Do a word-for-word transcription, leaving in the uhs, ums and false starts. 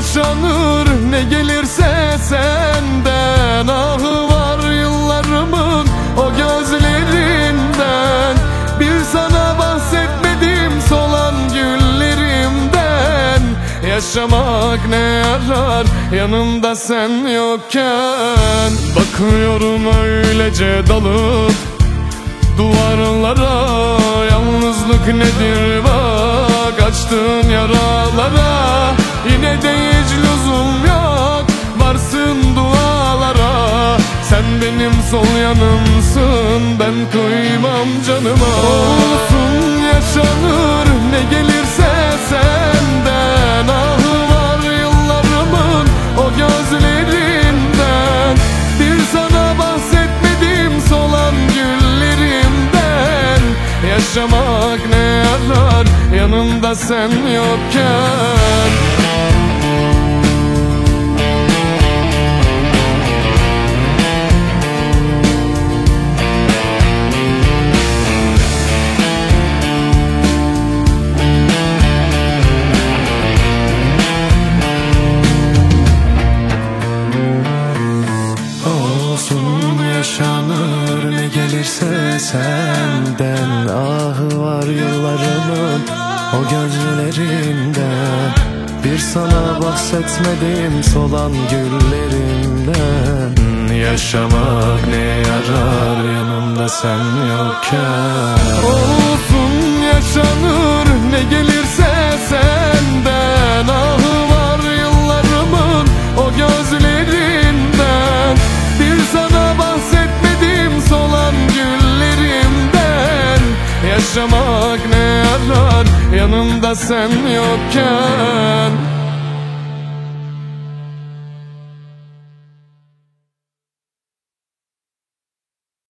yaşanır ne gelirse senden. Ahı var yıllarımın o gözlerinden. Bir sana bahsetmedim solan güllerimden. Yaşamak ne yarar yanımda sen yokken. Bakıyorum öylece dalıp duvarlara, yalnızlık nedir bak açtığın yaralara. Yine de hiç lüzum yok varsın dualara. Sen benim sol yanımsın, ben kıymam canıma. Olsun yaşanır ne gelirse senden. Ahı var yıllarımın o gözlerinden. Bir sana bahsetmedim solan güllerimden. Yaşamak ne yarar yanımda sen yokken. Yaşanır ne gelirse senden. Ahı var yıllarımın o gözlerinden. Bir sana bahsetmedim solan güllerimden. Yaşamak ne yarar yanımda sen yokken. Olsun yaşanır ne gelirse senden. Ahı var yıllarımın o gözlerinden. Bir sana bahsetmedim solan güllerimden. Yaşamak ne yarar yanımda sen yokken.